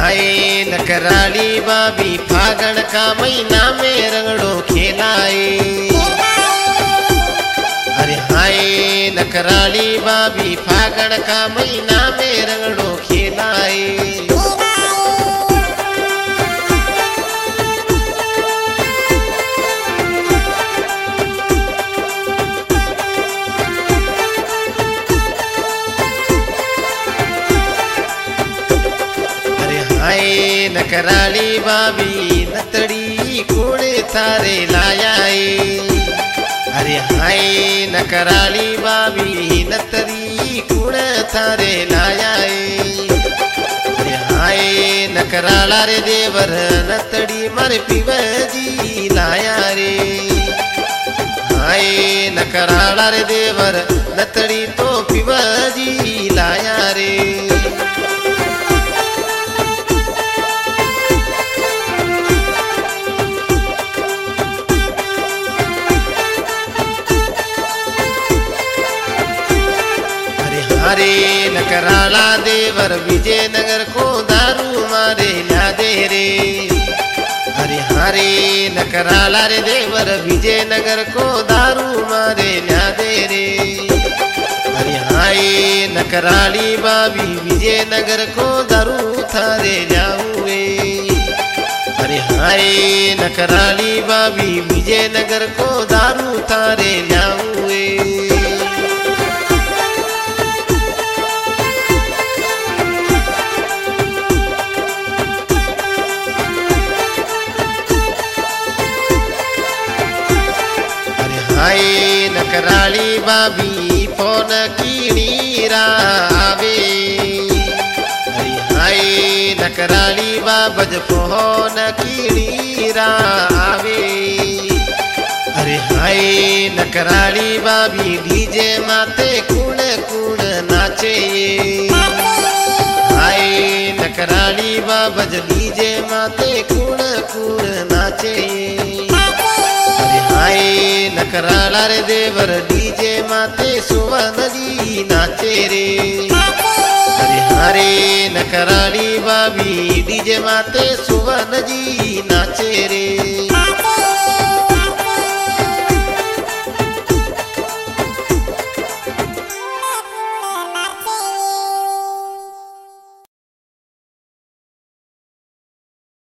हाय नकराली बाबी फागण का महीना में रंगड़ो खेलाए। अरे हाय नकराली बाबी फागण का महीना में रंगड़ो खेलाए। हाय नकराली बाबी नतड़ी कोड़े थारे लायाए। अरे हाय नकराली बाबी नतड़ी कोड़े थारे लायाए। अरे हाय नकराला रे देवर नतड़ी मर पिवजी लाया रे। हाय नकराला रे देवर नतड़ी तो पिवजी लाया रे। अरे नकराला देवर विजयनगर को दारू मारे ला दे रे। अरे हरे नकराला रे देवर विजयनगर को दारू मारे ला दे रे। अरे हाय नकराली बाबी विजयनगर को दारू थारे जाऊए। अरे हाय नकराली बाबी विजयनगर को दारू थारे जाऊए। हाय नकराली बाबी फोन की आवे। अरे हाय नकराली बाबज फोन की आवे। अरे हाय नकराली बाबी डीजे माते कुण कुण नाचे। हाय नकराली बाबज डीजे माते कुण कुण नाचे। हाय नकराला रे देवर डीजे माते सुवनजी नाचे रे। अरे हरे नकराली बाबी डीजे माते सुवनजी नाचे रे।